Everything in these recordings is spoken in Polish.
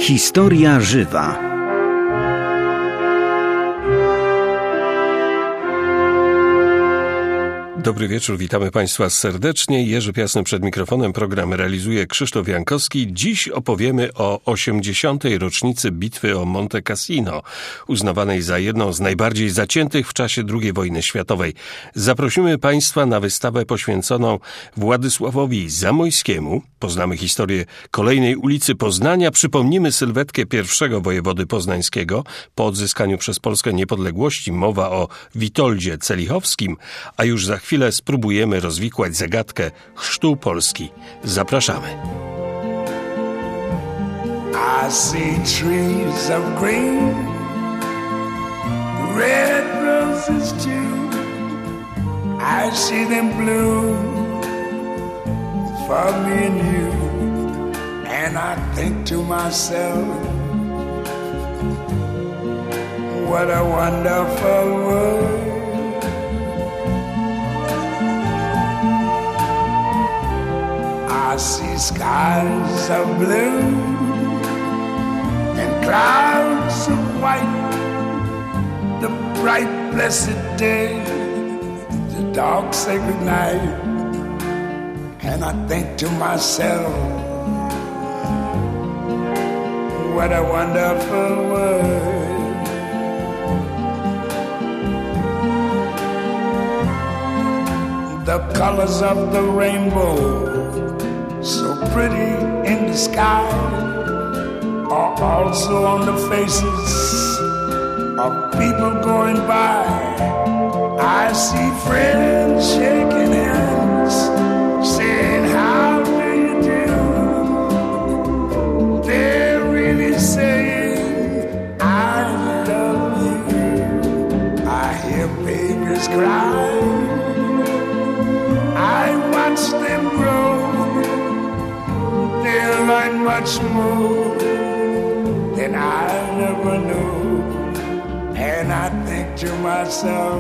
Historia żywa. Dobry wieczór, witamy Państwa serdecznie. Jerzy Piasny przed mikrofonem, program realizuje Krzysztof Jankowski. Dziś opowiemy o 80. rocznicy bitwy o Monte Cassino, uznawanej za jedną z najbardziej zaciętych w czasie II wojny światowej. Zaprosimy Państwa na wystawę poświęconą Władysławowi Zamoyskiemu. Poznamy historię kolejnej ulicy Poznania, przypomnimy sylwetkę pierwszego wojewody poznańskiego. Po odzyskaniu przez Polskę niepodległości mowa o Witoldzie Celichowskim, a już za chwilę spróbujemy rozwikłać zagadkę chrztu Polski. Zapraszamy. I see trees of green, red roses too. I see them bloom for me and you. And I think to myself, what a wonderful world. I see skies of blue and clouds of white, the bright blessed day, the dark sacred night. And I think to myself, what a wonderful world. The colors of the rainbow, so pretty in the sky, are also on the faces of people going by. I see friends shaking hands, saying, how do you do? They're really saying, I love you. I hear babies cry, I watch them grow. They'll learn much more than I never knew. And I think to myself,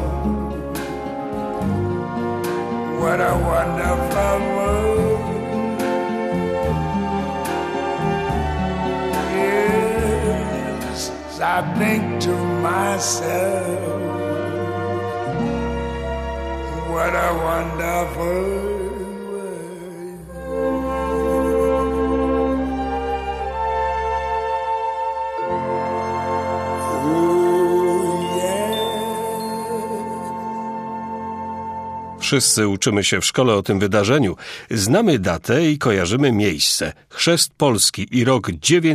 what a wonderful world. Yes, I think to myself, what a wonderful Wszyscy uczymy się w szkole o tym wydarzeniu. Znamy datę i kojarzymy miejsce. Chrzest Polski i rok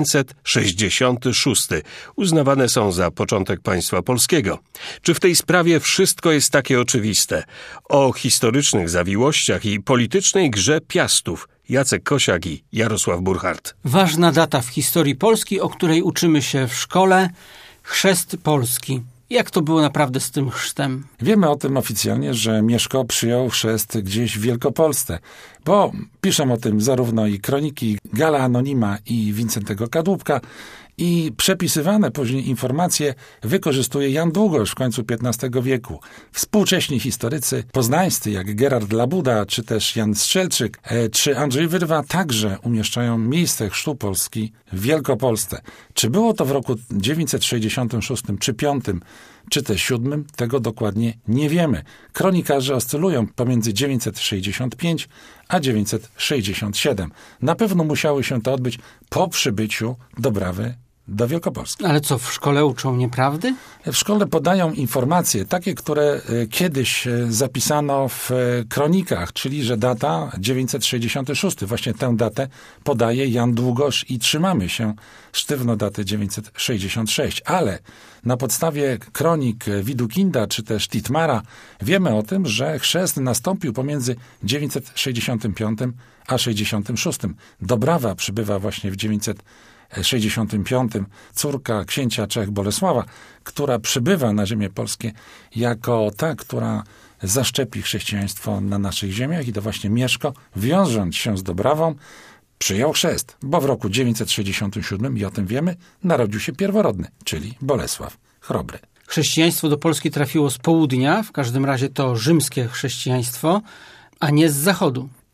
966 uznawane są za początek państwa polskiego. Czy w tej sprawie wszystko jest takie oczywiste? O historycznych zawiłościach i politycznej grze Piastów Jacek Kosiak i Jarosław Burchard. Ważna data w historii Polski, o której uczymy się w szkole. Chrzest Polski. Jak to było naprawdę z tym chrztem? Wiemy o tym oficjalnie, że Mieszko przyjął chrzest gdzieś w Wielkopolsce, bo piszą o tym zarówno i kroniki Gala Anonima i Wincentego Kadłubka, i przepisywane później informacje wykorzystuje Jan Długosz w końcu XV wieku. Współcześni historycy poznańscy, jak Gerard Labuda, czy też Jan Strzelczyk, czy Andrzej Wyrwa, także umieszczają miejsce chrztu Polski w Wielkopolsce. Czy było to w roku 966, czy 5, czy też 7, tego dokładnie nie wiemy. Kronikarze oscylują pomiędzy 965 a 967. Na pewno musiało się to odbyć po przybyciu Dobrawy do Wielkopolski. Ale co, w szkole uczą nieprawdy? W szkole podają informacje, takie, które kiedyś zapisano w kronikach, czyli że data 966. Właśnie tę datę podaje Jan Długosz i trzymamy się sztywno daty 966. Ale na podstawie kronik Widukinda czy też Titmara wiemy o tym, że chrzest nastąpił pomiędzy 965 a 66. Dobrawa przybywa właśnie w 965, córka księcia Czech Bolesława, która przybywa na ziemię polskie jako ta, która zaszczepi chrześcijaństwo na naszych ziemiach, i to właśnie Mieszko, wiążąc się z Dobrawą, przyjął chrzest, bo w roku 967, i o tym wiemy, narodził się pierworodny, czyli Bolesław Chrobry. Chrześcijaństwo do Polski trafiło z południa, w każdym razie to rzymskie chrześcijaństwo, a nie z zachodu.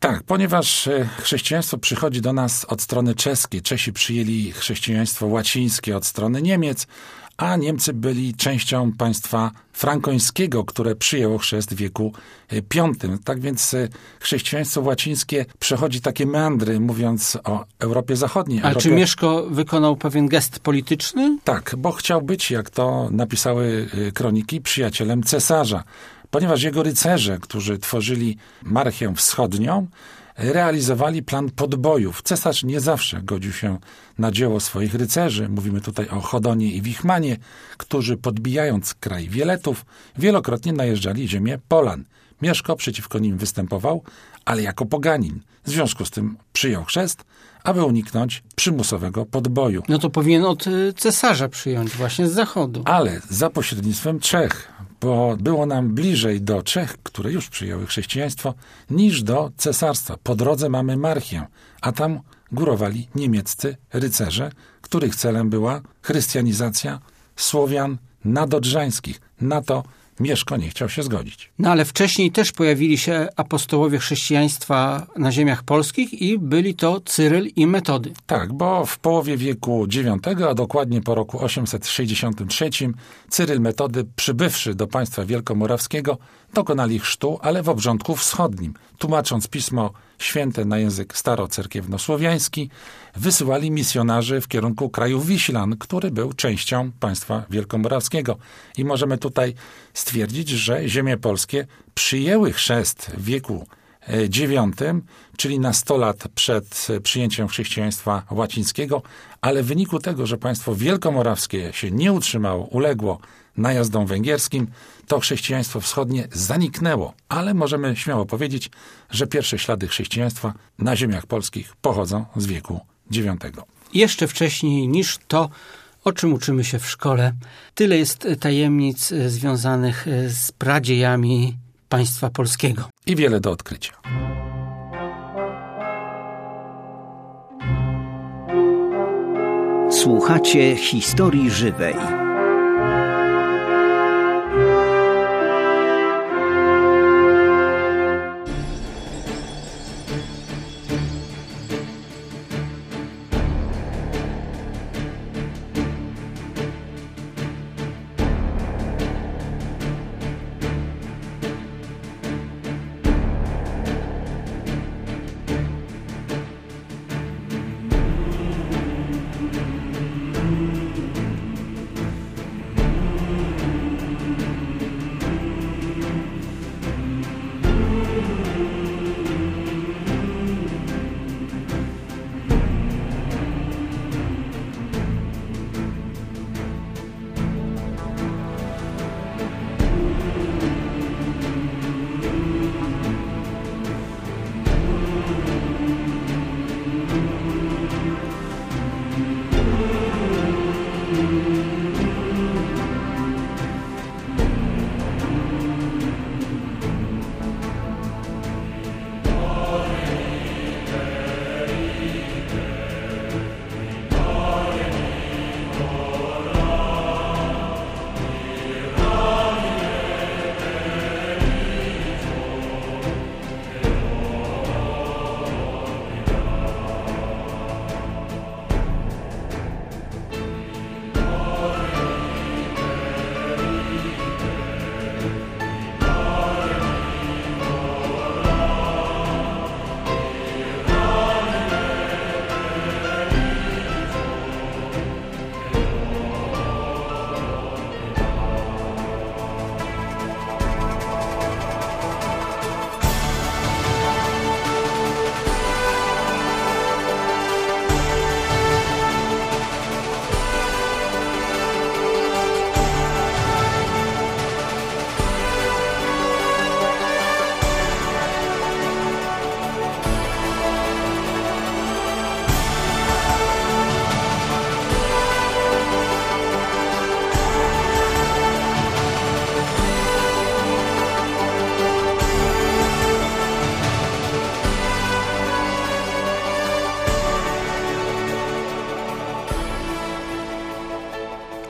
Tak, ponieważ chrześcijaństwo przychodzi do nas od strony czeskiej. Czesi przyjęli chrześcijaństwo łacińskie od strony Niemiec, a Niemcy byli częścią państwa frankońskiego, które przyjęło chrzest w wieku V. Tak więc chrześcijaństwo łacińskie przechodzi takie meandry, mówiąc o Europie Zachodniej. Ale czy Mieszko wykonał pewien gest polityczny? Tak, bo chciał być, jak to napisały kroniki, przyjacielem cesarza. Ponieważ jego rycerze, którzy tworzyli Marchię Wschodnią, realizowali plan podbojów. Cesarz nie zawsze godził się na dzieło swoich rycerzy. Mówimy tutaj o Chodonie i Wichmanie, którzy podbijając kraj Wieletów, wielokrotnie najeżdżali ziemię Polan. Mieszko przeciwko nim występował, ale jako poganin. W związku z tym przyjął chrzest, aby uniknąć przymusowego podboju. No to powinien od cesarza przyjąć właśnie z zachodu. Ale za pośrednictwem Czech, bo było nam bliżej do Czech, które już przyjęły chrześcijaństwo, niż do cesarstwa. Po drodze mamy Marchię, a tam górowali niemieccy rycerze, których celem była chrystianizacja Słowian nadodrzańskich. Na to Mieszko nie chciał się zgodzić. No ale wcześniej też pojawili się apostołowie chrześcijaństwa na ziemiach polskich i byli to Cyryl i Metody. Tak, bo w połowie wieku IX, a dokładnie po roku 863, Cyryl Metody, przybywszy do państwa wielkomorawskiego, dokonali chrztu, ale w obrządku wschodnim. Tłumacząc Pismo Święte na język starocerkiewnosłowiański, wysyłali misjonarzy w kierunku kraju Wiślan, który był częścią państwa wielkomorawskiego. I możemy tutaj stwierdzić, że ziemie polskie przyjęły chrzest w wieku IX, czyli na 100 lat przed przyjęciem chrześcijaństwa łacińskiego, ale w wyniku tego, że państwo wielkomorawskie się nie utrzymało, uległo najazdom węgierskim, to chrześcijaństwo wschodnie zaniknęło. Ale możemy śmiało powiedzieć, że pierwsze ślady chrześcijaństwa na ziemiach polskich pochodzą z wieku IX. Jeszcze wcześniej niż to, o czym uczymy się w szkole. Tyle jest tajemnic związanych z pradziejami państwa polskiego. I wiele do odkrycia. Słuchacie historii żywej.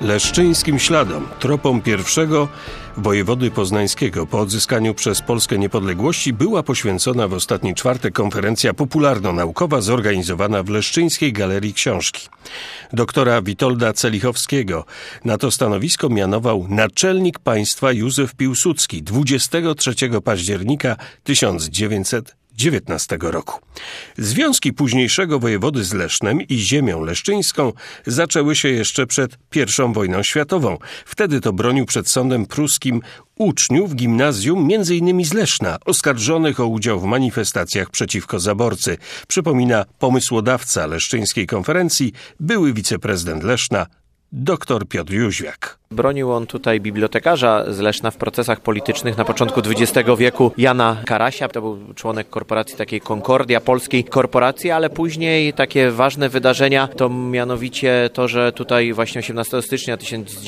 Leszczyńskim śladom, tropom pierwszego wojewody poznańskiego po odzyskaniu przez Polskę niepodległości była poświęcona w ostatni czwartek konferencja popularno-naukowa zorganizowana w Leszczyńskiej Galerii Książki. Doktora Witolda Celichowskiego na to stanowisko mianował naczelnik państwa Józef Piłsudski 23 października 1919 roku. Związki późniejszego wojewody z Lesznem i ziemią leszczyńską zaczęły się jeszcze przed I wojną światową. Wtedy to bronił przed sądem pruskim uczniów gimnazjum m.in. z Leszna, oskarżonych o udział w manifestacjach przeciwko zaborcy. Przypomina pomysłodawca leszczyńskiej konferencji, były wiceprezydent Leszna, dr Piotr Jóźwiak. Bronił on tutaj bibliotekarza z Leszna w procesach politycznych na początku XX wieku, Jana Karasia. To był członek korporacji takiej Concordia, polskiej korporacji, ale później takie ważne wydarzenia to mianowicie to, że tutaj właśnie 18 stycznia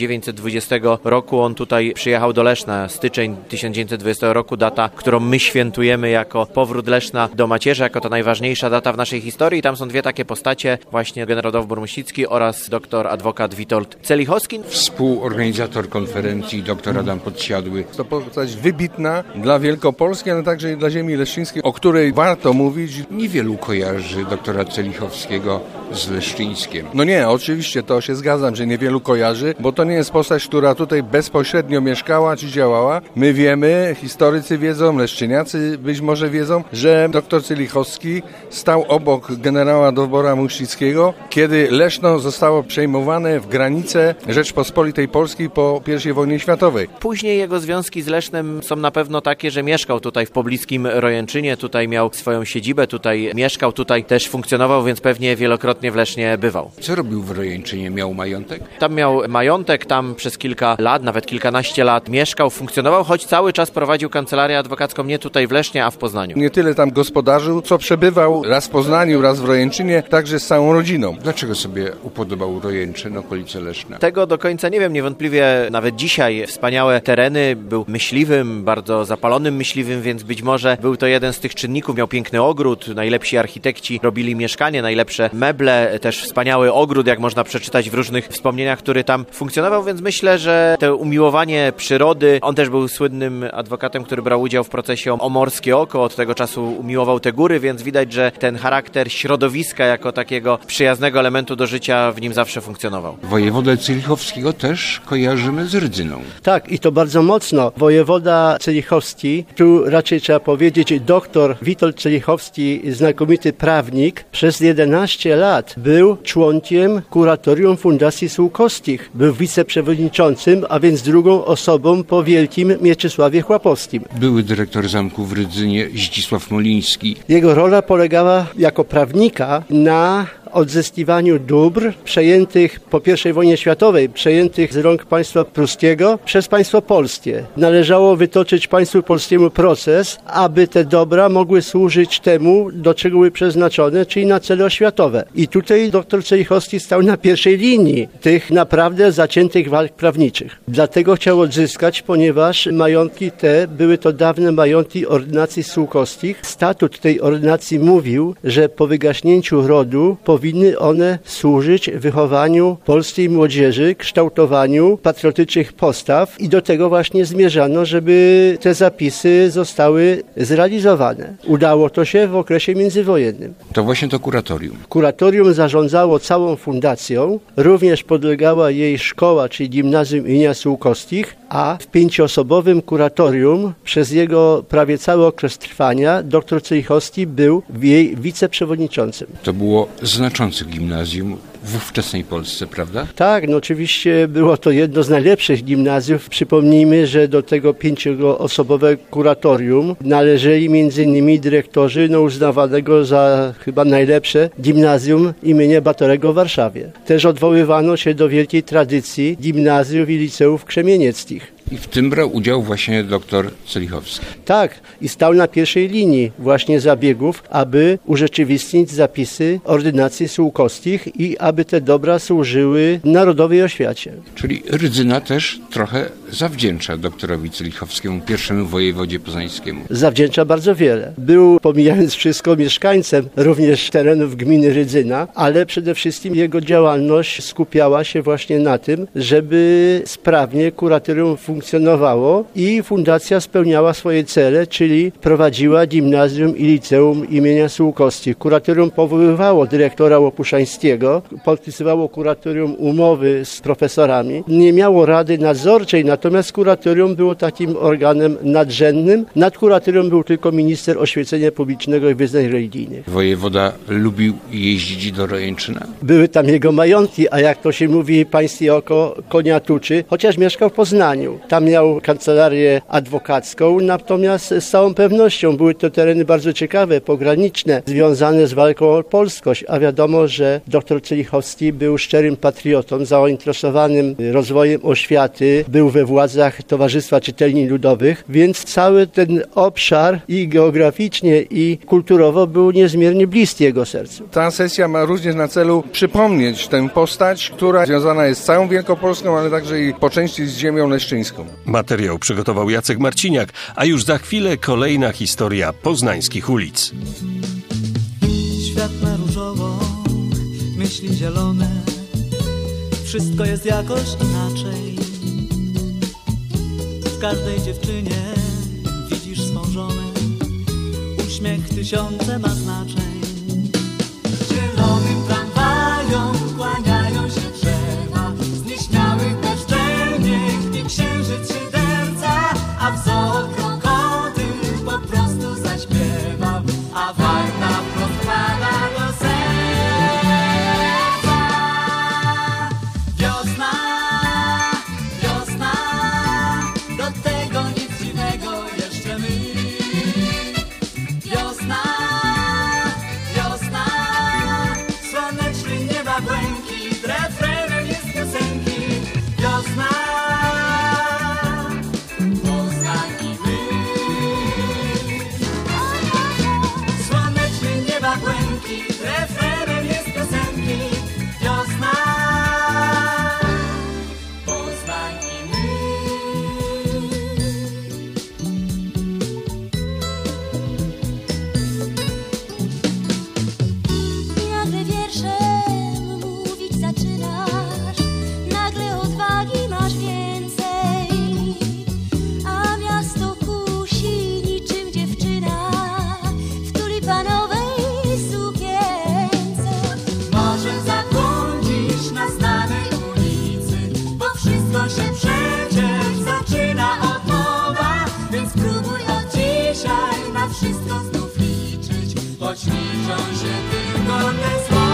1920 roku on tutaj przyjechał do Leszna. Styczeń 1920 roku, data, którą my świętujemy jako powrót Leszna do macierzy, jako ta najważniejsza data w naszej historii. I tam są dwie takie postacie, właśnie generał Dowbor Muścicki oraz doktor adwokat Witold Celichowski. Organizator konferencji dr Adam Podsiadły. To postać wybitna dla Wielkopolski, ale także i dla ziemi leszczyńskiej, o której warto mówić. Niewielu kojarzy doktora Celichowskiego z Leszczyńskiem. No nie, oczywiście to się zgadzam, że niewielu kojarzy, bo to nie jest postać, która tutaj bezpośrednio mieszkała czy działała. My wiemy, historycy wiedzą, leszczyniacy być może wiedzą, że dr Celichowski stał obok generała Dowbora Muścickiego, kiedy Leszno zostało przejmowane w granice Rzeczpospolitej Polskiej po I wojnie światowej. Później jego związki z Lesznem są na pewno takie, że mieszkał tutaj w pobliskim Rojęczynie, tutaj miał swoją siedzibę, tutaj mieszkał, tutaj też funkcjonował, więc pewnie wielokrotnie w Lesznie bywał. Co robił w Rojęczynie? Miał majątek? Tam miał majątek, tam przez kilka lat, nawet kilkanaście lat mieszkał, funkcjonował, choć cały czas prowadził kancelarię adwokacką nie tutaj w Lesznie, a w Poznaniu. Nie tyle tam gospodarzył, co przebywał raz w Poznaniu, raz w Rojęczynie, także z całą rodziną. Dlaczego sobie upodobał Rojęczyn, okolice Leszna? Tego do końca nie wiem, niewątpliwie nawet dzisiaj wspaniałe tereny, był myśliwym, bardzo zapalonym myśliwym, więc być może był to jeden z tych czynników, miał piękny ogród, najlepsi architekci robili mieszkanie, najlepsze meble, też wspaniały ogród, jak można przeczytać w różnych wspomnieniach, który tam funkcjonował, więc myślę, że to umiłowanie przyrody, on też był słynnym adwokatem, który brał udział w procesie o Morskie Oko, od tego czasu umiłował te góry, więc widać, że ten charakter środowiska jako takiego przyjaznego elementu do życia w nim zawsze funkcjonował. Wojewodę Celichowskiego też kojarzymy z Rydzyną. Tak, i to bardzo mocno. Wojewoda Celichowski, tu raczej trzeba powiedzieć doktor Witold Celichowski, znakomity prawnik, przez 11 lat był członkiem kuratorium Fundacji Sułkowskich. Był wiceprzewodniczącym, a więc drugą osobą po wielkim Mieczysławie Chłapowskim. Były dyrektor zamku w Rydzynie Zdzisław Moliński. Jego rola polegała jako prawnika na odzyskiwaniu dóbr przejętych po I wojnie światowej, przejętych z rąk państwa pruskiego przez państwo polskie. Należało wytoczyć państwu polskiemu proces, aby te dobra mogły służyć temu, do czego były przeznaczone, czyli na cele oświatowe. I tutaj dr Celichowski stał na pierwszej linii tych naprawdę zaciętych walk prawniczych. Dlatego chciał odzyskać, ponieważ majątki te były to dawne majątki ordynacji Sułkowskich. Statut tej ordynacji mówił, że po wygaśnięciu rodu powinny one służyć wychowaniu polskiej młodzieży, kształtowaniu patriotycznych postaw i do tego właśnie zmierzano, żeby te zapisy zostały zrealizowane. Udało to się w okresie międzywojennym. To właśnie to kuratorium. Kuratorium zarządzało całą fundacją, również podlegała jej szkoła, czyli Gimnazjum im. Sułkowskich, a w 5-osobowym kuratorium przez jego prawie cały okres trwania dr Celichowski był jej wiceprzewodniczącym. To było znaczące gimnazjum w ówczesnej Polsce, prawda? Tak, no oczywiście było to jedno z najlepszych gimnazjów. Przypomnijmy, że do tego 5-osobowe kuratorium należeli m.in. dyrektorzy uznawanego za chyba najlepsze gimnazjum imienia Batorego w Warszawie. Też odwoływano się do wielkiej tradycji gimnazjów i liceów krzemienieckich. I w tym brał udział właśnie dr Celichowski. Tak, i stał na pierwszej linii właśnie zabiegów, aby urzeczywistnić zapisy ordynacji Sułkowskich i aby te dobra służyły narodowej oświacie. Czyli Rydzyna też trochę zawdzięcza doktorowi Celichowskiemu, pierwszemu wojewodzie poznańskiemu? Zawdzięcza bardzo wiele. Był, pomijając wszystko, mieszkańcem również terenów gminy Rydzyna, ale przede wszystkim jego działalność skupiała się właśnie na tym, żeby sprawnie kuratorium funkcjonowało i fundacja spełniała swoje cele, czyli prowadziła gimnazjum i liceum imienia Sułkowskich. Kuratorium powoływało dyrektora Łopuszańskiego, podpisywało kuratorium umowy z profesorami. Nie miało rady nadzorczej, natomiast kuratorium było takim organem nadrzędnym. Nad kuratorium był tylko minister oświecenia publicznego i wyznań religijnych. Wojewoda lubił jeździć do Rojęczyna? Były tam jego majątki, a jak to się mówi, pańskie oko konia tuczy, chociaż mieszkał w Poznaniu. Tam miał kancelarię adwokacką, natomiast z całą pewnością były to tereny bardzo ciekawe, pograniczne, związane z walką o polskość, a wiadomo, że dr Celichowski był szczerym patriotą, zainteresowanym rozwojem oświaty, był we władzach Towarzystwa Czytelni Ludowych, więc cały ten obszar i geograficznie, i kulturowo był niezmiernie bliski jego sercu. Ta sesja ma również na celu przypomnieć tę postać, która związana jest z całą Wielkopolską, ale także i po części z ziemią leszczyńską. Materiał przygotował Jacek Marciniak, a już za chwilę kolejna historia poznańskich ulic. Świat na różowo, myśli zielone, wszystko jest jakoś inaczej. W każdej dziewczynie widzisz swą żonę, uśmiech tysiące ma znaczeń. Zielonym tramwajom kłaniają się drzewa, z nieśmiałych bezczelnych i księżyc szyderca, a w zoo krokodyl po prostu zaśpiewał, a warta wprost pada do serca. Wiosna, wiosna, do tego nic dziwnego jeszcze my. Wiosna, wiosna, słoneczny nieba błękit, refrenem jest piosenki. Wiosna, Poznań i my. Słoneczny nieba błękit, refrenem jest piosenki. Wiosna, Poznań i my. Nagle wierszem mówić zaczynasz, nagle odwagi masz więcej, a miasto kusi niczym dziewczyna w tulipanowej sukience. Może zabłądzisz na znanej ulicy, bo wszystko się przecież zaczyna od nowa, więc spróbuj od dzisiaj na wszystko znów liczyć, choć liczą się tylko te słowa.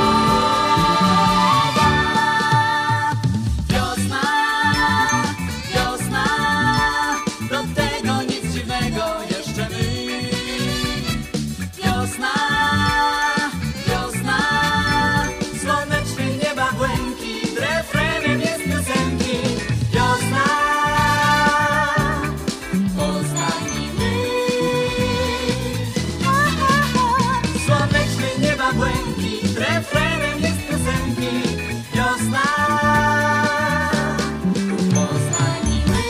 Wiosna, wiosna, do tego nic dziwnego jeszcze my. Wiosna, wiosna, słoneczny nieba błękit, refrenem jest piosenki. Wiosna, Poznań i my. Słoneczny nieba błękit, refrenem jest piosenki. Wiosna, Poznań i my.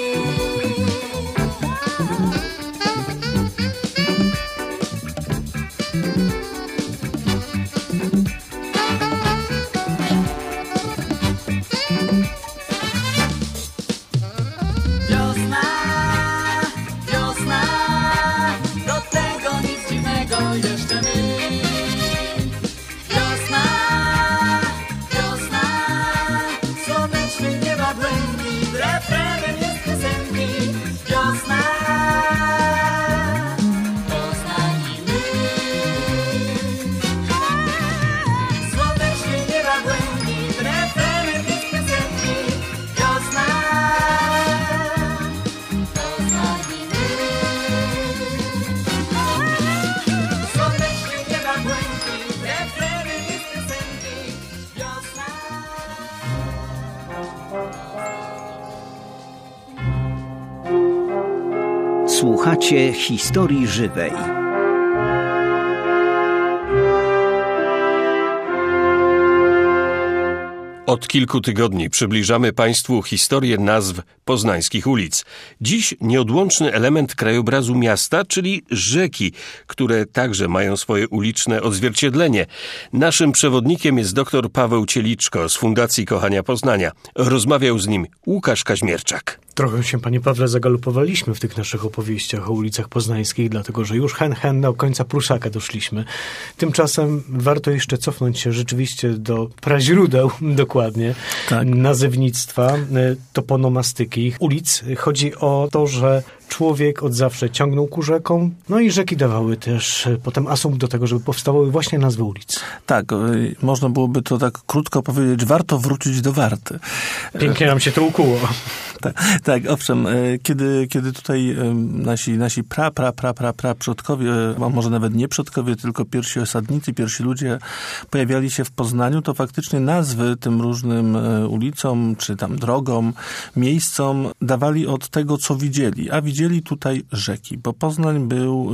Wiosna, wiosna, do tego nic dziwnego jeszcze my. Wiosna, wiosna, słoneczny nieba błękit, refrenem jest piosenki. Wiosna, Poznań i my. Słoneczny nieba błękit, refrenem jest piosenki. Wiosna, Poznań i my. Słoneczny nieba błękit, refrenem jest piosenki. Wiosna. Słuchacie historii żywej. Od kilku tygodni przybliżamy Państwu historię nazw poznańskich ulic. Dziś nieodłączny element krajobrazu miasta, czyli rzeki, które także mają swoje uliczne odzwierciedlenie. Naszym przewodnikiem jest dr Paweł Cieliczko z Fundacji Kochania Poznania. Rozmawiał z nim Łukasz Kaźmierczak. Trochę się, panie Pawle, zagalopowaliśmy w tych naszych opowieściach o ulicach poznańskich, dlatego że już hen do końca Pruszaka doszliśmy. Tymczasem warto jeszcze cofnąć się rzeczywiście do praźródeł, dokładnie, nazewnictwa, toponomastyki ulic. Chodzi o to, że człowiek od zawsze ciągnął ku rzekom, no i rzeki dawały też potem asumpt do tego, żeby powstawały właśnie nazwy ulic. Tak, można byłoby to tak krótko powiedzieć, warto wrócić do Warty. Pięknie nam się to ukuło. Tak, owszem, kiedy tutaj nasi przodkowie, a może nawet nie przodkowie, tylko pierwsi osadnicy, pierwsi ludzie pojawiali się w Poznaniu, to faktycznie nazwy tym różnym ulicom, czy tam drogom, miejscom dawali od tego, co widzieli. A widzieli tutaj rzeki, bo Poznań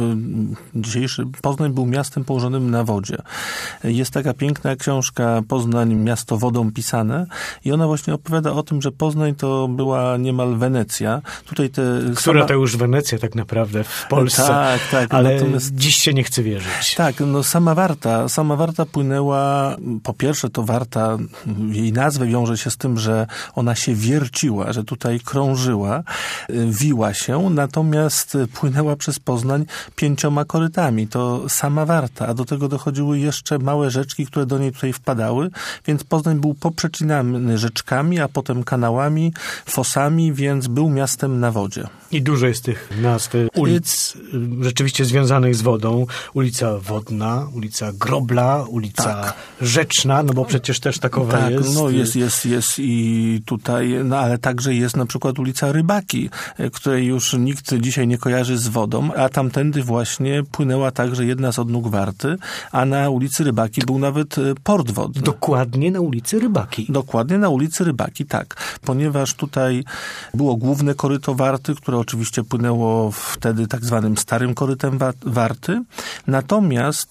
był miastem położonym na wodzie. Jest taka piękna książka Poznań, miasto wodą pisane i ona właśnie opowiada o tym, że Poznań to była niemal Wenecja. Tutaj Która to już Wenecja tak naprawdę w Polsce. Tak. Ale natomiast dziś się nie chce wierzyć. Tak, sama Warta płynęła, po pierwsze to Warta, jej nazwa wiąże się z tym, że ona się wierciła, że tutaj krążyła, wiła się, natomiast płynęła przez Poznań 5 korytami. To sama Warta, a do tego dochodziły jeszcze małe rzeczki, które do niej tutaj wpadały, więc Poznań był poprzecinany rzeczkami, a potem kanałami, fosami, więc był miastem na wodzie. I dużo jest tych nazw ulic rzeczywiście związanych z wodą. Ulica Wodna, ulica Grobla, ulica Rzeczna, no bo przecież też takowa jest. No jest i tutaj, no ale także jest na przykład ulica Rybaki, której już nikt dzisiaj nie kojarzy z wodą, a tamtędy właśnie płynęła także jedna z odnóg Warty, a na ulicy Rybaki był nawet port wodny. Dokładnie na ulicy Rybaki. Dokładnie na ulicy Rybaki, tak. Ponieważ tutaj było główne koryto Warty, które oczywiście płynęło wtedy tak zwanym starym korytem Warty. Natomiast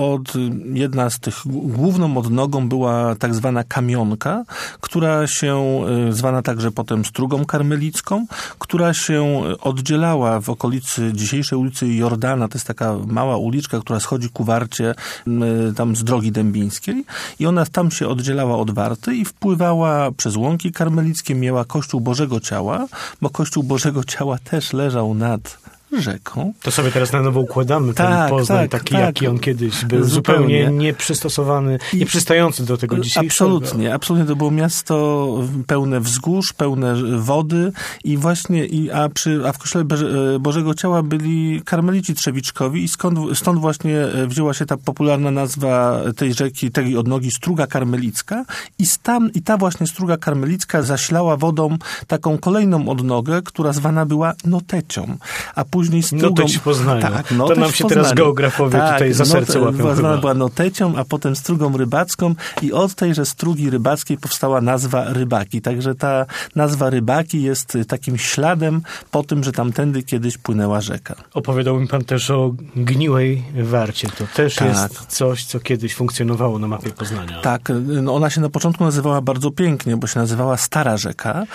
jedna z tych główną odnogą była tak zwana Kamionka, która się zwana także potem Strugą Karmelicką, która się oddzielała w okolicy dzisiejszej ulicy Jordana. To jest taka mała uliczka, która schodzi ku Warcie tam z drogi dębińskiej i ona tam się oddzielała od Warty i wpływała przez Łąki Karmelickie, miała Kościół Bożego Ciała, bo Kościół Bożego Ciała też leżał nad rzeką. To sobie teraz na nowo układamy ten Poznań, taki jaki on kiedyś był, zupełnie nieprzystosowany, nieprzystający do tego dzisiejszego. Absolutnie to było miasto pełne wzgórz, pełne wody i właśnie, a w Kościele Bożego Ciała byli karmelici trzewiczkowi i stąd właśnie wzięła się ta popularna nazwa tej rzeki, tej odnogi Struga Karmelicka i ta właśnie Struga Karmelicka zasilała wodą taką kolejną odnogę, która zwana była Notecią, a później Noteć w Poznaniu. To nam się teraz geografowie tutaj za serce łapią. Zwana była Notecią, a potem Strugą Rybacką i od tejże Strugi Rybackiej powstała nazwa Rybaki. Także ta nazwa Rybaki jest takim śladem po tym, że tamtędy kiedyś płynęła rzeka. Opowiadał mi pan też o Gniłej Warcie. To też jest coś, co kiedyś funkcjonowało na mapie Poznania. Tak. Ona się na początku nazywała bardzo pięknie, bo się nazywała Stara Rzeka.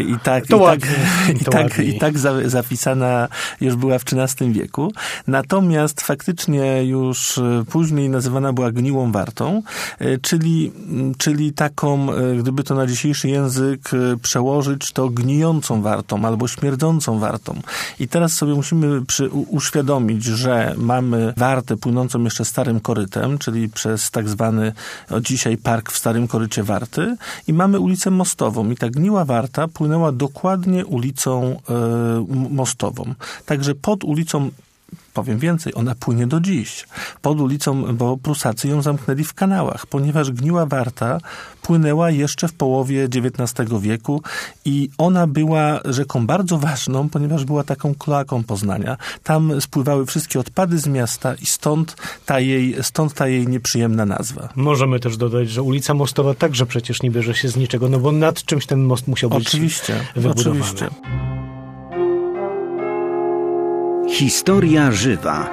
I tak zapisana już była w XIII wieku. Natomiast faktycznie już później nazywana była Gniłą Wartą, czyli taką, gdyby to na dzisiejszy język przełożyć, to gnijącą wartą albo śmierdzącą wartą. I teraz sobie musimy uświadomić, że mamy Wartę płynącą jeszcze starym korytem, czyli przez tak zwany dzisiaj park w starym korycie Warty i mamy ulicę Mostową. I ta Gniła Warta płynęła dokładnie ulicą Mostową. Także pod ulicą, powiem więcej, ona płynie do dziś. Pod ulicą, bo Prusacy ją zamknęli w kanałach, ponieważ Gniła Warta płynęła jeszcze w połowie XIX wieku i ona była rzeką bardzo ważną, ponieważ była taką kloaką Poznania. Tam spływały wszystkie odpady z miasta i stąd ta jej nieprzyjemna nazwa. Możemy też dodać, że ulica Mostowa także przecież nie bierze się z niczego, no bo nad czymś ten most musiał być wybudowany. Oczywiście. Historia żywa.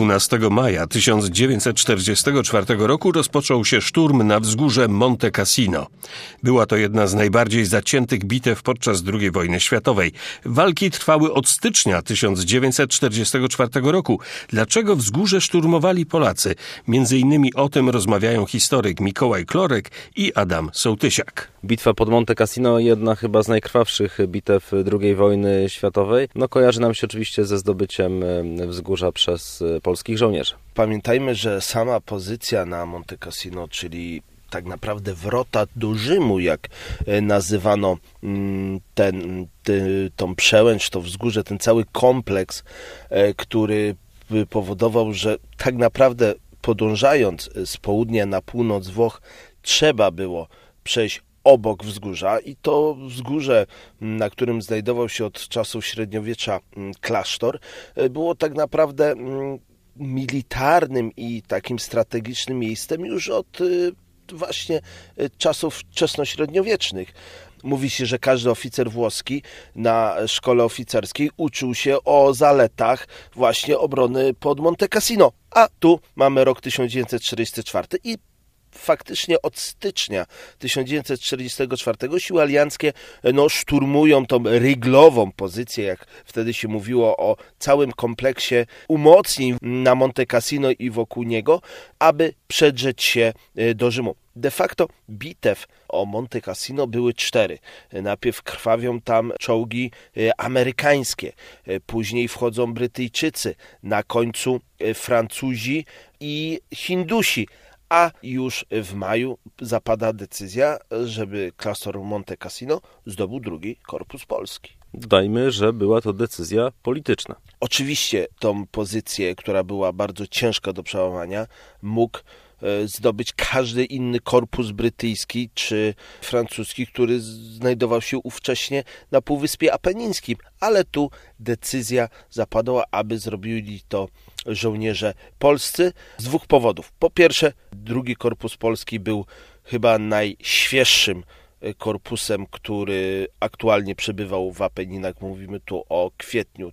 12 maja 1944 roku rozpoczął się szturm na wzgórze Monte Cassino. Była to jedna z najbardziej zaciętych bitew podczas II wojny światowej. Walki trwały od stycznia 1944 roku. Dlaczego wzgórze szturmowali Polacy? Między innymi o tym rozmawiają historyk Mikołaj Klorek i Adam Sołtysiak. Bitwa pod Monte Cassino, jedna chyba z najkrwawszych bitew II wojny światowej. Kojarzy nam się oczywiście ze zdobyciem wzgórza przez polskich żołnierzy. Pamiętajmy, że sama pozycja na Monte Cassino, czyli tak naprawdę wrota do Rzymu, jak nazywano tą przełęcz, to wzgórze, ten cały kompleks, który powodował, że tak naprawdę podążając z południa na północ Włoch, trzeba było przejść obok wzgórza i to wzgórze, na którym znajdował się od czasów średniowiecza klasztor, było tak naprawdę militarnym i takim strategicznym miejscem już od właśnie czasów wczesnośredniowiecznych. Mówi się, że każdy oficer włoski na szkole oficerskiej uczył się o zaletach właśnie obrony pod Monte Cassino. A tu mamy rok 1944 i faktycznie od stycznia 1944 siły alianckie szturmują tą ryglową pozycję, jak wtedy się mówiło o całym kompleksie umocnień na Monte Cassino i wokół niego, aby przedrzeć się do Rzymu. De facto bitew o Monte Cassino były 4. Najpierw krwawią tam czołgi amerykańskie, później wchodzą Brytyjczycy, na końcu Francuzi i Hindusi. A już w maju zapada decyzja, żeby klasztor Monte Cassino zdobył II Korpus Polski. Dodajmy, że była to decyzja polityczna. Oczywiście tą pozycję, która była bardzo ciężka do przełamania, mógł zdobyć każdy inny korpus brytyjski czy francuski, który znajdował się ówcześnie na Półwyspie Apenińskim, ale tu decyzja zapadła, aby zrobili to żołnierze polscy z 2 powodów. Po pierwsze, II Korpus Polski był chyba najświeższym korpusem, który aktualnie przebywał w Apeninach. Mówimy tu o kwietniu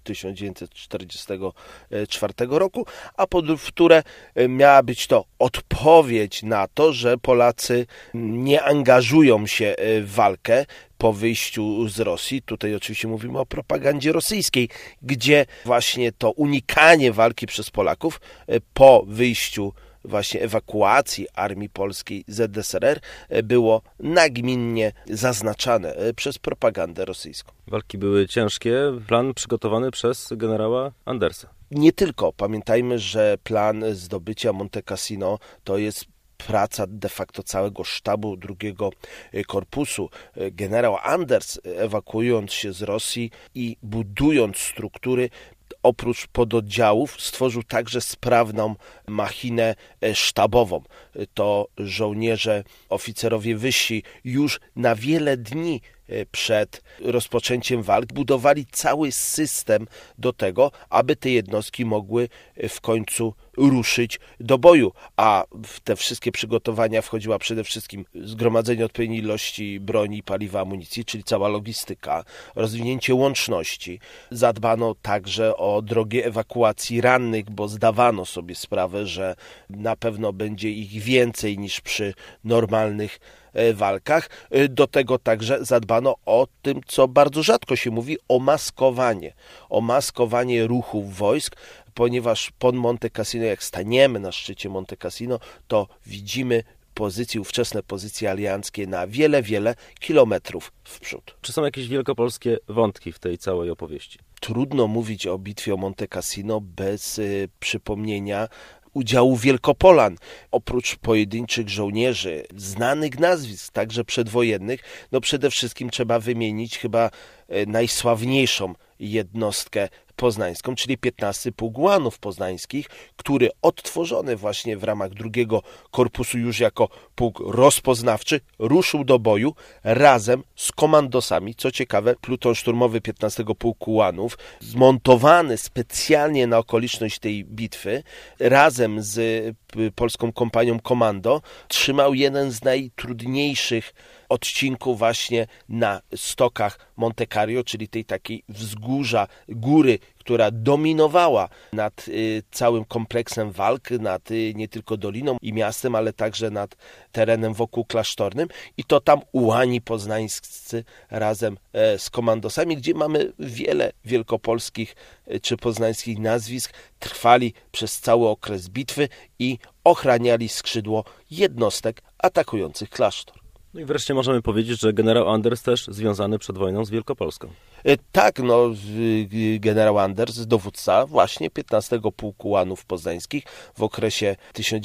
1944 roku, a po wtóre miała być to odpowiedź na to, że Polacy nie angażują się w walkę po wyjściu z Rosji. Tutaj oczywiście mówimy o propagandzie rosyjskiej, gdzie właśnie to unikanie walki przez Polaków po wyjściu właśnie ewakuacji armii polskiej ZSRR było nagminnie zaznaczane przez propagandę rosyjską. Walki były ciężkie, plan przygotowany przez generała Andersa. Nie tylko. Pamiętajmy, że plan zdobycia Monte Cassino to jest praca de facto całego sztabu II Korpusu. Generał Anders, ewakuując się z Rosji i budując struktury, oprócz pododdziałów stworzył także sprawną machinę sztabową. To żołnierze, oficerowie wyżsi już na wiele dni przed rozpoczęciem walk budowali cały system do tego, aby te jednostki mogły w końcu ruszyć do boju, a w te wszystkie przygotowania wchodziła przede wszystkim zgromadzenie odpowiedniej ilości broni, paliwa, amunicji, czyli cała logistyka, rozwinięcie łączności. Zadbano także o drogie ewakuacji rannych, bo zdawano sobie sprawę, że na pewno będzie ich więcej niż przy normalnych walkach. Do tego także zadbano o tym, co bardzo rzadko się mówi, o maskowanie ruchów wojsk, ponieważ pod Monte Cassino, jak staniemy na szczycie Monte Cassino, to widzimy ówczesne pozycje alianckie na wiele, wiele kilometrów w przód. Czy są jakieś wielkopolskie wątki w tej całej opowieści? Trudno mówić o bitwie o Monte Cassino bez przypomnienia udziału Wielkopolan. Oprócz pojedynczych żołnierzy, znanych nazwisk, także przedwojennych, przede wszystkim trzeba wymienić chyba najsławniejszą jednostkę poznańską, czyli 15 Pułk Ułanów Poznańskich, który odtworzony właśnie w ramach II Korpusu już jako pułk rozpoznawczy ruszył do boju razem z komandosami. Co ciekawe, pluton szturmowy 15 Pułku Ułanów, zmontowany specjalnie na okoliczność tej bitwy, razem z polską kompanią komando, trzymał jeden z najtrudniejszych odcinków właśnie na stokach Monte Cario, czyli tej takiej wzgórza, góry, która dominowała nad całym kompleksem walk, nad nie tylko doliną i miastem, ale także nad terenem wokół klasztornym i to tam ułani poznańscy razem z komandosami, gdzie mamy wiele wielkopolskich czy poznańskich nazwisk, trwali przez cały okres bitwy i ochraniali skrzydło jednostek atakujących klasztor. No i wreszcie możemy powiedzieć, że generał Anders też związany przed wojną z Wielkopolską. Tak, generał Anders, dowódca właśnie 15 Pułku Łanów Poznańskich w okresie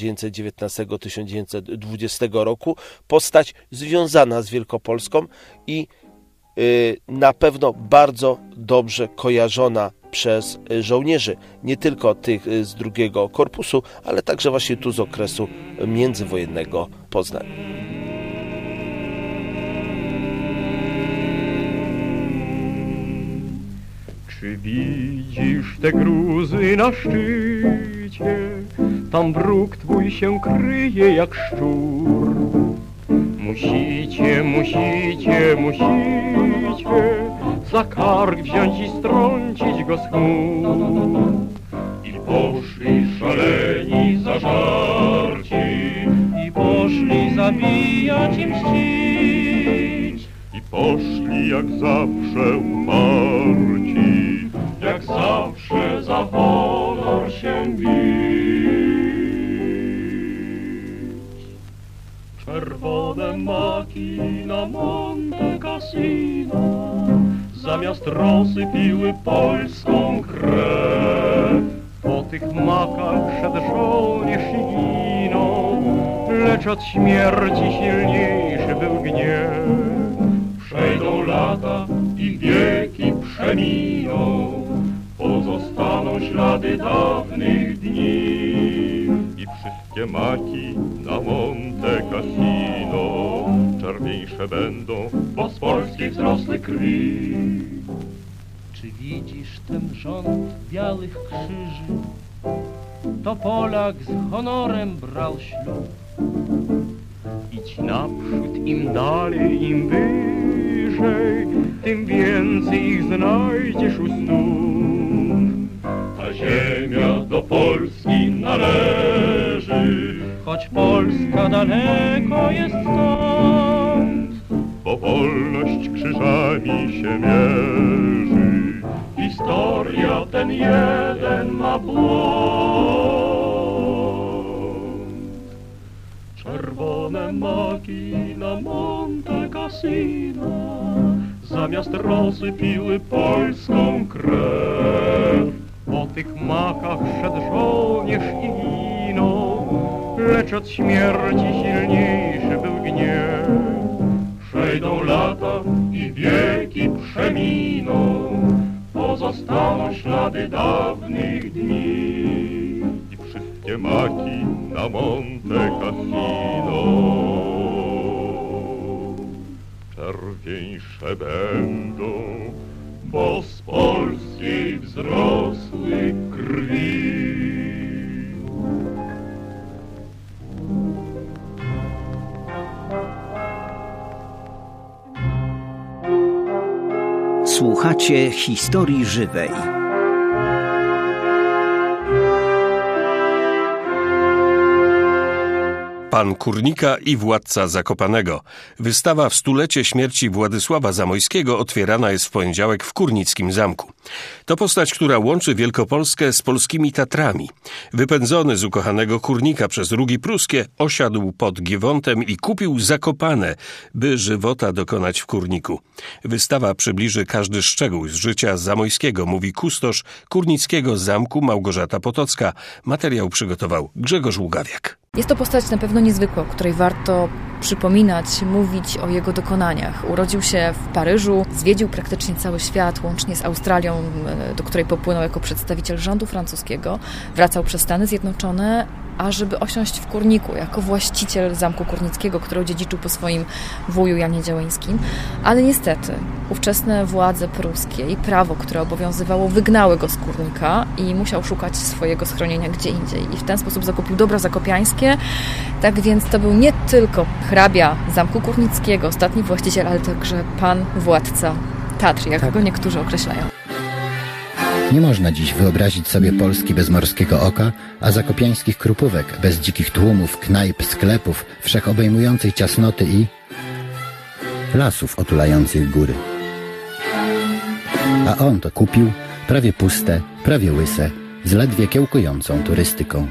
1919-1920 roku, postać związana z Wielkopolską i na pewno bardzo dobrze kojarzona przez żołnierzy, nie tylko tych z drugiego korpusu, ale także właśnie tu z okresu międzywojennego Poznań. Czy widzisz te gruzy na szczycie? Tam wróg twój się kryje jak szczur. Musicie za kark wziąć i strącić go z chmur. I poszli szaleni zażarci, i poszli zabijać i mścić. I poszli jak zawsze uparci, jak zawsze za honor się bić. Czerwone maki na Monte Cassino zamiast rosy piły polską krew. Po tych makach szedł żołnierz i ginął, lecz od śmierci silniejszy był gniew. Przejdą lata i wieki przeminą, pozostaną ślady dawnych dni. I wszystkie maki na Monte Cassino czerwieńsze będą, bo z polskiej wzrosły krwi. Czy widzisz ten rząd białych krzyży? To Polak z honorem brał ślub. Idź naprzód, im dalej, im wyżej, tym więcej ich znajdziesz u stóp. Ta ziemia do Polski należy, choć Polska daleko jest stąd. Bo wolność krzyżami się mierzy, historia ten jeden ma błąd. Czerwone maki na Monte Cassino zamiast rosy piły polską krew. Po tych makach szedł żołnierz i ginął, lecz od śmierci silniejszy był gniew. Przejdą lata i wieki przeminą, pozostaną ślady dawnych dni. I wszystkie maki na Monte Cassino czerwieńsze będą, bo z polskiej wzrosły krwi. Słuchacie historii żywej. Pan Kurnika i władca Zakopanego. Wystawa w stulecie śmierci Władysława Zamoyskiego otwierana jest w poniedziałek w Kurnickim Zamku. To postać, która łączy Wielkopolskę z polskimi Tatrami. Wypędzony z ukochanego Kurnika przez rugi pruskie, osiadł pod Giewontem i kupił Zakopane, by żywota dokonać w Kurniku. Wystawa przybliży każdy szczegół z życia Zamoyskiego, mówi kustosz Kurnickiego Zamku Małgorzata Potocka. Materiał przygotował Grzegorz Ługawiak. Jest to postać na pewno niezwykła, o której warto przypominać, mówić o jego dokonaniach. Urodził się w Paryżu, zwiedził praktycznie cały świat, łącznie z Australią, do której popłynął jako przedstawiciel rządu francuskiego. Wracał przez Stany Zjednoczone, ażeby osiąść w Kurniku, jako właściciel Zamku Kurnickiego, który odziedziczył po swoim wuju Janie Działeńskim. Ale niestety ówczesne władze pruskie i prawo, które obowiązywało, wygnały go z Kurnika i musiał szukać swojego schronienia gdzie indziej. I w ten sposób zakupił dobra zakopiańskie. Tak więc to był nie tylko hrabia Zamku Kurnickiego, ostatni właściciel, ale także pan władca Tatr, jak go niektórzy określają. Nie można dziś wyobrazić sobie Polski bez morskiego oka, a zakopiańskich krupówek bez dzikich tłumów, knajp, sklepów, wszechobejmującej ciasnoty i lasów otulających góry. A on to kupił prawie puste, prawie łyse, z ledwie kiełkującą turystyką.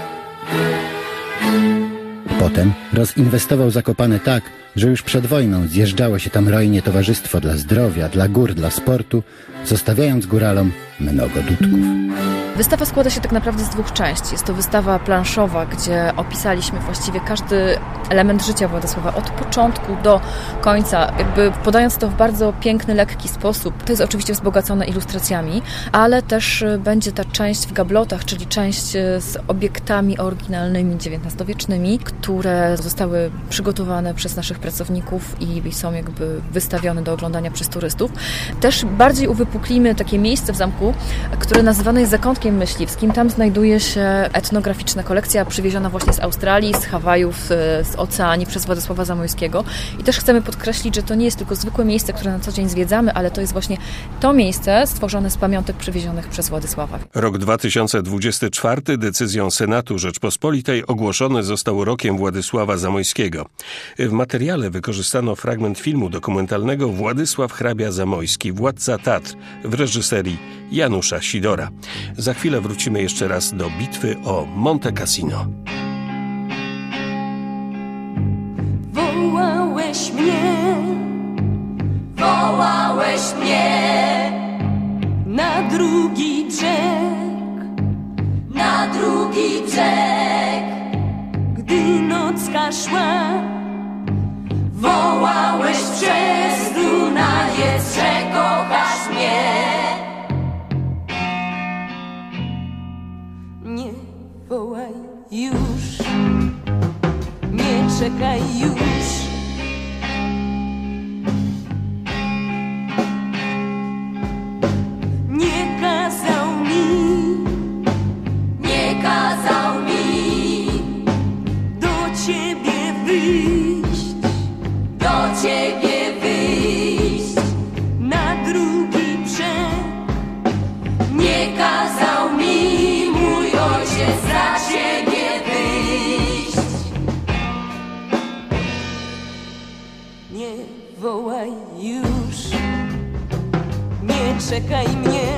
Potem rozinwestował Zakopane tak, że już przed wojną zjeżdżało się tam rojnie towarzystwo dla zdrowia, dla gór, dla sportu, zostawiając góralom mnogo dudków. Wystawa składa się tak naprawdę z dwóch części. Jest to wystawa planszowa, gdzie opisaliśmy właściwie każdy element życia Władysława od początku do końca, jakby podając to w bardzo piękny, lekki sposób. To jest oczywiście wzbogacone ilustracjami, ale też będzie ta część w gablotach, czyli część z obiektami oryginalnymi, XIX-wiecznymi, które zostały przygotowane przez naszych pracowników i są jakby wystawione do oglądania przez turystów. Też bardziej uwypuklimy takie miejsce w zamku, które nazywane jest zakątkiem myśliwskim. Tam znajduje się etnograficzna kolekcja przywieziona właśnie z Australii, z Hawajów, z Oceanii przez Władysława Zamoyskiego. I też chcemy podkreślić, że to nie jest tylko zwykłe miejsce, które na co dzień zwiedzamy, ale to jest właśnie to miejsce stworzone z pamiątek przywiezionych przez Władysława. Rok 2024 decyzją Senatu Rzeczpospolitej ogłoszony został rokiem Władysława Zamoyskiego. W materiale wykorzystano fragment filmu dokumentalnego Władysław Hrabia-Zamojski, Władca Tatr w reżyserii Janusza Sidora. Za chwilę wrócimy jeszcze raz do bitwy o Monte Cassino. Wołałeś mnie na drugi brzeg, gdy nocka szła. Wołałeś przez Dunajec, że kochasz mnie. Nie wołaj już, nie czekaj już. Nie kazał mi do ciebie wyjść na drugi brzeg. Nie kazał mi mój ojciec za ciebie wyjść. Nie wołaj już, nie czekaj mnie.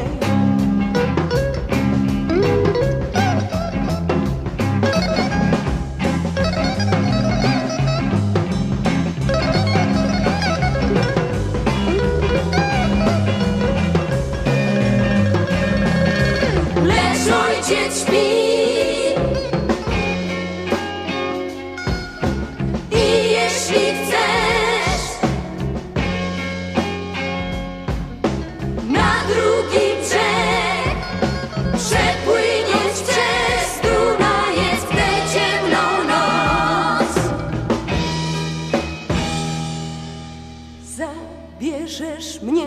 Ojciec śpi i jeśli chcesz na drugi brzeg przepłyniesz przez Dunajec w tę ciemną noc, zabierzesz mnie.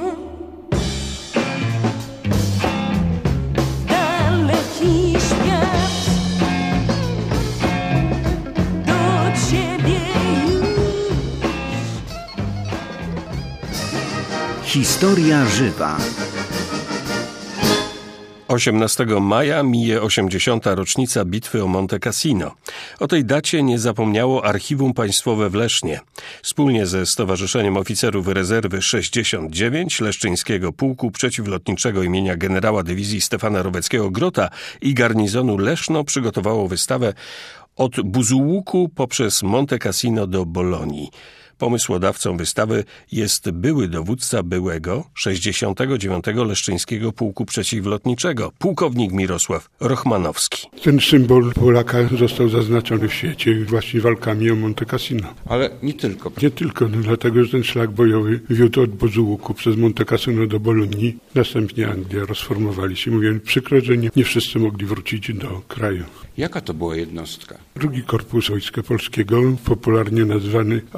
Historia żywa. 18 maja mije 80. rocznica bitwy o Monte Cassino. O tej dacie nie zapomniało Archiwum Państwowe w Lesznie. Wspólnie ze Stowarzyszeniem Oficerów Rezerwy 69 Leszczyńskiego Pułku Przeciwlotniczego imienia generała dywizji Stefana Roweckiego-Grota i garnizonu Leszno przygotowało wystawę od Buzułuku poprzez Monte Cassino do Bolonii. Pomysłodawcą wystawy jest były dowódca byłego 69. Leszczyńskiego Pułku Przeciwlotniczego, pułkownik Mirosław Rochmanowski. Ten symbol Polaka został zaznaczony w świecie właśnie walkami o Monte Cassino. Ale nie tylko. Nie tylko, dlatego że ten szlak bojowy wiódł od Buzułuku przez Monte Cassino do Bolonii. Następnie Anglia rozformowali się. Mówię, przykro, że nie wszyscy mogli wrócić do kraju. Jaka to była jednostka? Drugi Korpus Wojska Polskiego, popularnie nazwany Armią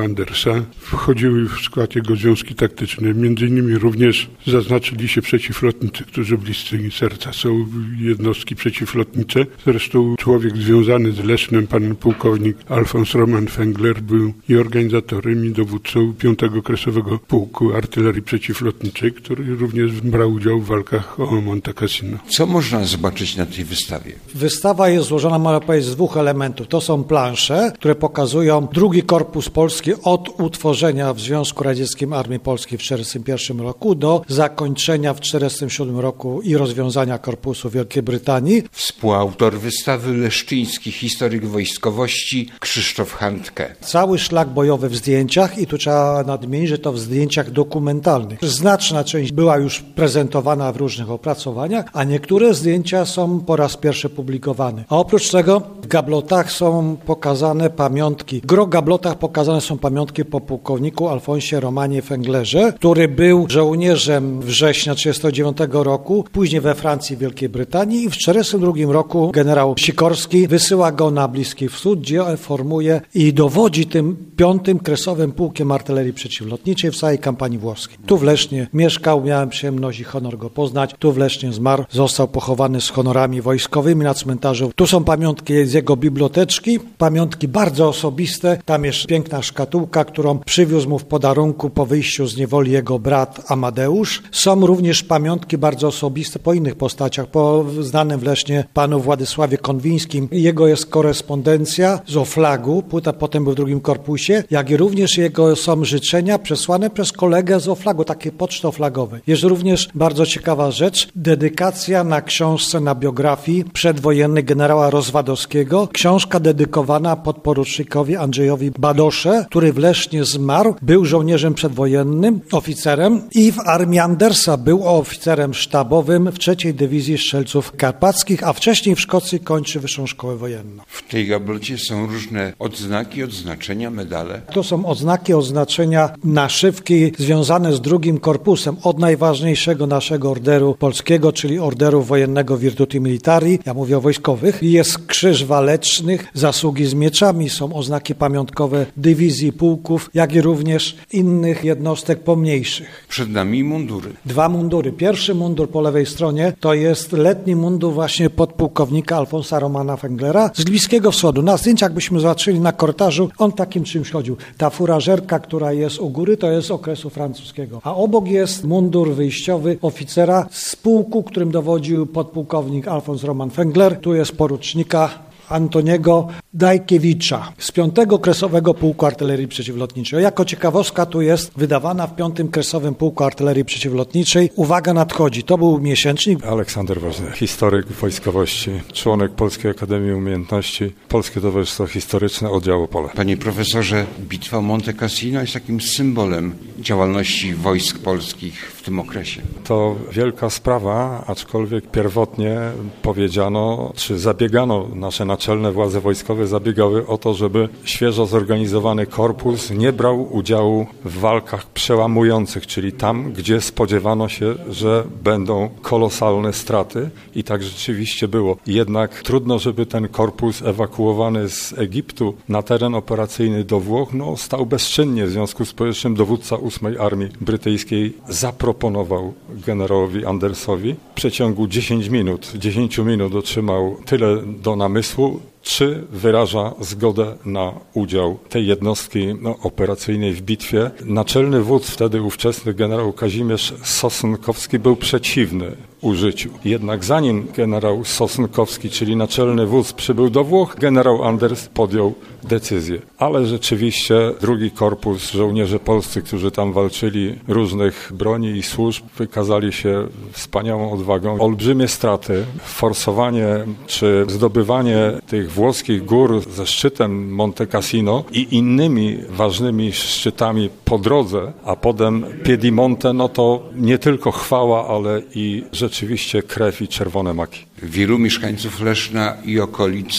Andersa. Wchodziły w skład jego związki taktyczne. Między innymi również zaznaczyli się przeciwlotnicy, którzy bliscy mi serca są, jednostki przeciwlotnicze. Zresztą człowiek związany z Lesznem, pan pułkownik Alfons Roman Fengler, był i organizatorem, i dowódcą 5. Kresowego Pułku Artylerii Przeciwlotniczej, który również brał udział w walkach o Monte Cassino. Co można zobaczyć na tej wystawie? Wystawa jest złożona, można powiedzieć, z dwóch elementów. To są plansze, które pokazują drugi Korpus Polski od utworzenia w Związku Radzieckim Armii Polskiej w 1941 roku do zakończenia w 1947 roku i rozwiązania korpusu Wielkiej Brytanii. Współautor wystawy leszczyński, historyk wojskowości Krzysztof Handke. Cały szlak bojowy w zdjęciach i tu trzeba nadmienić, że to w zdjęciach dokumentalnych. Znaczna część była już prezentowana w różnych opracowaniach, a niektóre zdjęcia są po raz pierwszy publikowane. A oprócz tego w gablotach są pokazane pamiątki. W gablotach pokazane są pamiątki po pułkowniku Alfonsie Romanie Fenglerze, który był żołnierzem września 1939 roku, później we Francji i Wielkiej Brytanii i w 1942 roku generał Sikorski wysyła go na Bliski Wschód, gdzie formuje i dowodzi tym 5. Kresowym Pułkiem Artylerii Przeciwlotniczej w całej kampanii włoskiej. Tu w Lesznie mieszkał, miałem przyjemność i honor go poznać. Tu w Lesznie zmarł, został pochowany z honorami wojskowymi na cmentarzu. Tu są pamiątki z jego biblioteczki, pamiątki bardzo osobiste. Tam jest piękna szkatułka, którą przywiózł mu w podarunku po wyjściu z niewoli jego brat Amadeusz. Są również pamiątki bardzo osobiste po innych postaciach, po znanym w Lesznie panu Władysławie Konwińskim. Jego jest korespondencja z Oflagu, potem był w drugim korpusie, jak i również jego są życzenia przesłane przez kolegę z Oflagu, takie poczty oflagowe. Jest również bardzo ciekawa rzecz, dedykacja na książce, na biografii przedwojennej generała Rozwadowskiego. Książka dedykowana podporucznikowi Andrzejowi Badosze, który w Lesznie zmarł, był żołnierzem przedwojennym, oficerem i w armii Andersa był oficerem sztabowym w 3. Dywizji Strzelców Karpackich, a wcześniej w Szkocji kończy Wyższą Szkołę Wojenną. W tej gablocie są różne odznaki, odznaczenia, medale. To są odznaki, oznaczenia, naszywki związane z drugim korpusem, od najważniejszego naszego orderu polskiego, czyli orderu wojennego Virtuti Militari, ja mówię o wojskowych. Jest krzyż walecznych, zasługi z mieczami, są oznaki pamiątkowe dywizji, pułków, jak i również innych jednostek pomniejszych. Przed nami mundury. 2 mundury. Pierwszy mundur po lewej stronie to jest letni mundur właśnie podpułkownika Alfonsa Romana Fenglera z Bliskiego Wschodu. Na zdjęciach byśmy zobaczyli na korytarzu, on takim czymś chodził. Ta furażerka, która jest u góry, to jest z okresu francuskiego. A obok jest mundur wyjściowy oficera z pułku, którym dowodził podpułkownik Alfons Roman Fengler. Tu jest porucznika Antoniego Dajkiewicza z 5. Kresowego Pułku Artylerii Przeciwlotniczej. Jako ciekawostka tu jest wydawana w 5. Kresowym Pułku Artylerii Przeciwlotniczej. Uwaga, nadchodzi. To był miesięcznik. Aleksander Woźny, historyk wojskowości, członek Polskiej Akademii Umiejętności, Polskie Towarzystwo Historyczne, oddział Opole. Panie profesorze, bitwa o Monte Cassino jest takim symbolem działalności wojsk polskich w tym okresie. To wielka sprawa, aczkolwiek pierwotnie powiedziano, czy zabiegano, nasze naczelne władze wojskowe zabiegały o to, żeby świeżo zorganizowany korpus nie brał udziału w walkach przełamujących, czyli tam, gdzie spodziewano się, że będą kolosalne straty i tak rzeczywiście było. Jednak trudno, żeby ten korpus ewakuowany z Egiptu na teren operacyjny do Włoch stał bezczynnie. W związku z powyższym dowódca 8 Armii Brytyjskiej zaproponował generałowi Andersowi w przeciągu 10 minut otrzymał tyle do namysłu, czy wyraża zgodę na udział tej jednostki operacyjnej w bitwie. Naczelny wódz, wtedy ówczesny generał Kazimierz Sosnkowski, był przeciwny użyciu. Jednak zanim generał Sosnkowski, czyli naczelny wódz, przybył do Włoch, generał Anders podjął decyzję. Ale rzeczywiście drugi korpus, żołnierze polscy, którzy tam walczyli, różnych broni i służb, wykazali się wspaniałą odwagą. Olbrzymie straty, forsowanie czy zdobywanie tych włoskich gór ze szczytem Monte Cassino i innymi ważnymi szczytami po drodze, a potem Piedimonte, to nie tylko chwała, ale i rzeczywiście krew i czerwone maki. Wielu mieszkańców Leszna i okolic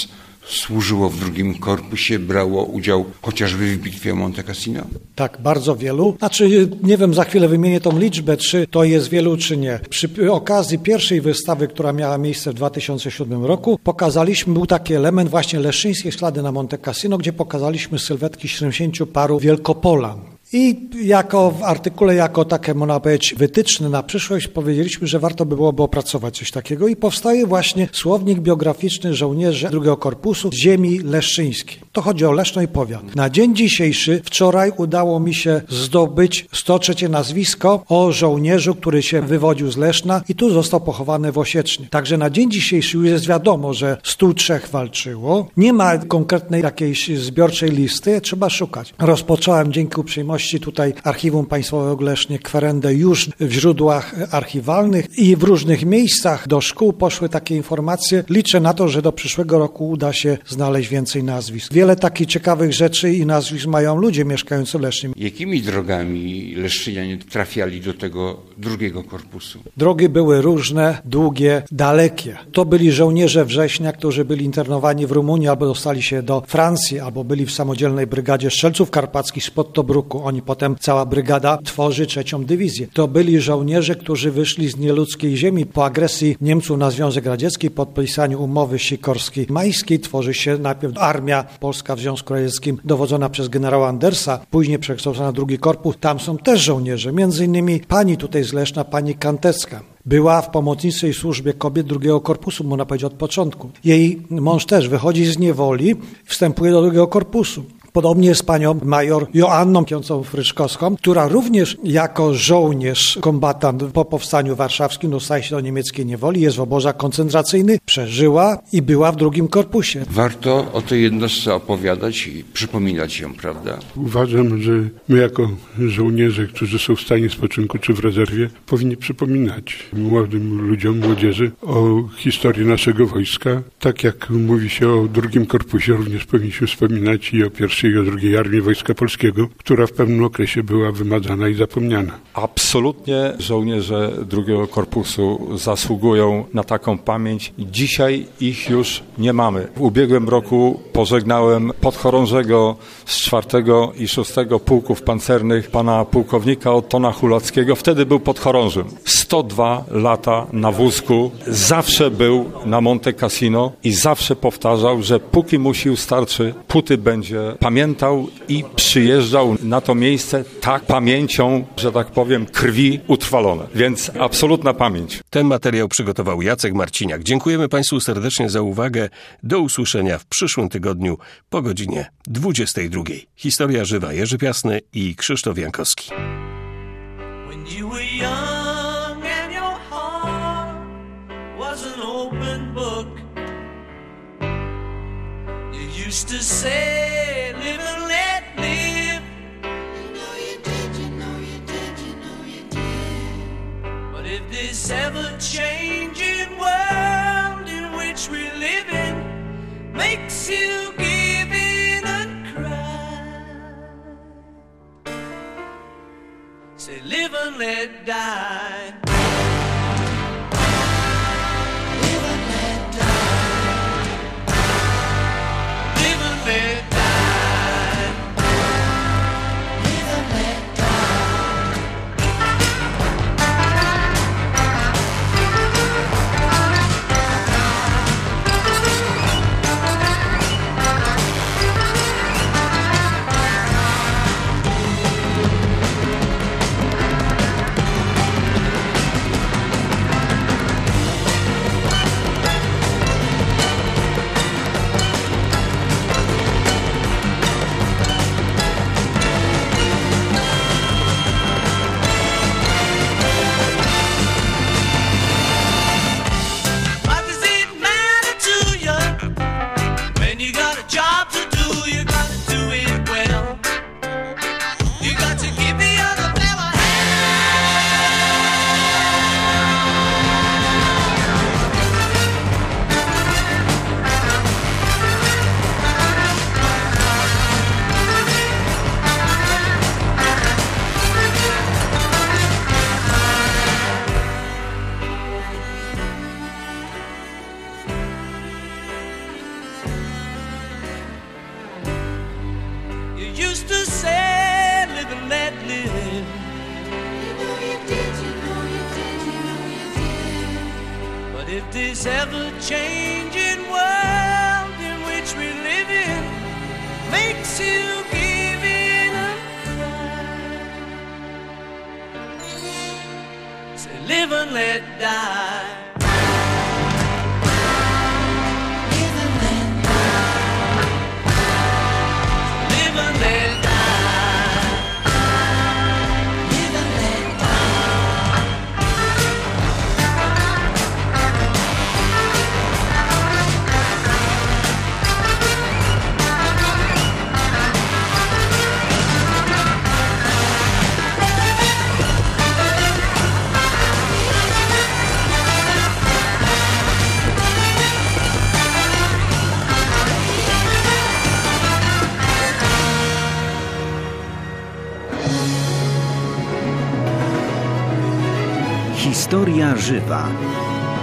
służyło w drugim korpusie, brało udział chociażby w bitwie o Monte Cassino? Tak, bardzo wielu. Znaczy, nie wiem, za chwilę wymienię tą liczbę, czy to jest wielu, czy nie. Przy okazji pierwszej wystawy, która miała miejsce w 2007 roku, pokazaliśmy, był taki element właśnie Leszczyńskie ślady na Monte Cassino, gdzie pokazaliśmy sylwetki 70 paru Wielkopolan. I jako w artykule, jako takie, można powiedzieć, wytyczne na przyszłość powiedzieliśmy, że warto by byłoby opracować coś takiego i powstaje właśnie słownik biograficzny żołnierzy II Korpusu z ziemi leszczyńskiej. To chodzi o Leszno i powiat. Na dzień dzisiejszy, wczoraj udało mi się zdobyć 103 nazwisko o żołnierzu, który się wywodził z Leszna i tu został pochowany w Osiecznie. Także na dzień dzisiejszy już jest wiadomo, że 103 walczyło. Nie ma konkretnej jakiejś zbiorczej listy, trzeba szukać. Rozpocząłem dzięki uprzejmości tutaj Archiwum Państwowego Lesznie kwerendę już w źródłach archiwalnych i w różnych miejscach do szkół poszły takie informacje. Liczę na to, że do przyszłego roku uda się znaleźć więcej nazwisk. Wiele takich ciekawych rzeczy i nazwisk mają ludzie mieszkający w Lesznie. Jakimi drogami leszczynianie trafiali do tego drugiego korpusu? Drogi były różne, długie, dalekie. To byli żołnierze września, którzy byli internowani w Rumunii albo dostali się do Francji, albo byli w samodzielnej brygadzie strzelców karpackich spod Tobruku. Oni potem, cała brygada tworzy 3. dywizję. To byli żołnierze, którzy wyszli z nieludzkiej ziemi po agresji Niemców na Związek Radziecki, po podpisaniu umowy sikorskiej-majskiej. Tworzy się najpierw armia polska w Związku Radzieckim dowodzona przez generała Andersa, później przekształcona II Korpus. Tam są też żołnierze, między innymi pani tutaj z Leszna, pani Kantecka. Była w pomocniczej służbie kobiet II Korpusu, można powiedzieć od początku. Jej mąż też wychodzi z niewoli, wstępuje do II Korpusu. Podobnie z panią major Joanną Fryczkowską, która również jako żołnierz, kombatant po powstaniu warszawskim dostaje się do niemieckiej niewoli, jest w obozach koncentracyjnych, przeżyła i była w II Korpusie. Warto o tej jednostce opowiadać i przypominać ją, prawda? Uważam, że my jako żołnierze, którzy są w stanie spoczynku czy w rezerwie, powinni przypominać młodym ludziom, młodzieży o historii naszego wojska. Tak jak mówi się o II Korpusie, również powinniśmy wspominać i o I i o II Armii Wojska Polskiego, która w pewnym okresie była wymazana i zapomniana. Absolutnie żołnierze II Korpusu zasługują na taką pamięć. Dzisiaj ich już nie mamy. W ubiegłym roku pożegnałem podchorążego z 4. i 6. Pułków Pancernych, pana pułkownika Ottona Hulackiego. Wtedy był podchorążym. 102 lata na wózku. Zawsze był na Monte Cassino i zawsze powtarzał, że póki mu sił starczy, póty będzie pamiętał i przyjeżdżał na to miejsce tak pamięcią, że tak powiem, krwi utrwalone. Więc absolutna pamięć. Ten materiał przygotował Jacek Marciniak. Dziękujemy Państwu serdecznie za uwagę. Do usłyszenia w przyszłym tygodniu po godzinie 22. Historia żywa. Jerzy Piasny i Krzysztof Jankowski. When you were young and your heart was an open book, you used to say, live and let live. You know you did, you know you did, you know you did. But if this ever-changing world in which we live in makes you give in and cry, say live and let die. Live and let die. Live and let die. Live and let die. used to say, live and let live. You know you did, you know you did, you know you did. But if this ever-changing world in which we live in makes you give in a cry, say live and let die. Historia żywa.